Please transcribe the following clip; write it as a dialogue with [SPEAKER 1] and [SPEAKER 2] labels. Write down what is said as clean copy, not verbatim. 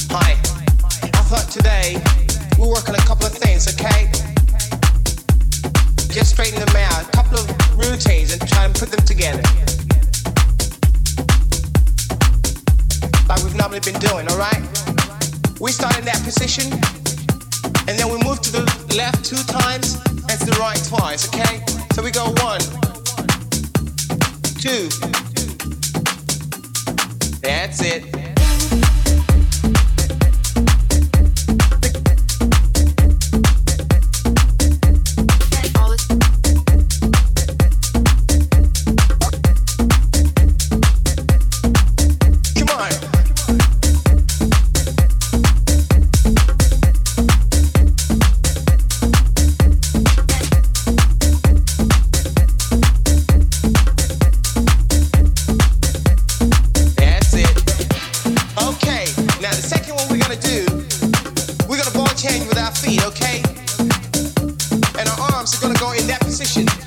[SPEAKER 1] Hi. I thought today we'll work on a couple of things, okay? Just straighten them out, a couple of routines and try and put them together. Like we've normally been doing, alright? We start in that position and then we move to the left 2 times and to the right twice, okay? So we go 1, 2. That's it. Change with our feet, okay? And our arms are gonna go in that position.